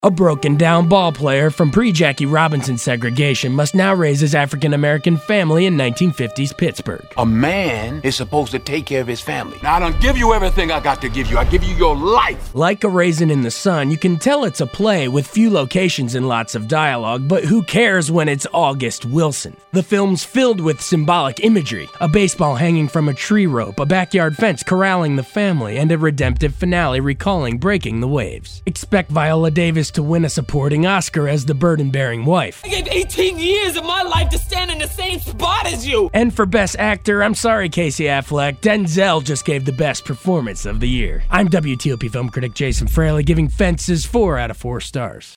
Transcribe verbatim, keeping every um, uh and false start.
A broken-down ball player from pre-Jackie Robinson segregation must now raise his African-American family in nineteen fifties Pittsburgh. A man is supposed to take care of his family. Now, I don't give you everything I got to give you. I give you your life. Like A Raisin in the Sun, you can tell it's a play with few locations and lots of dialogue, but who cares when it's August Wilson? The film's filled with symbolic imagery, a baseball hanging from a tree rope, a backyard fence corralling the family, and a redemptive finale recalling Breaking the Waves. Expect Viola Davis to win a supporting Oscar as the burden-bearing wife. I gave eighteen years of my life to stand in the same spot as you! And for Best Actor, I'm sorry, Casey Affleck, Denzel just gave the best performance of the year. I'm W T O P film critic Jason Fraley, giving Fences four out of four stars.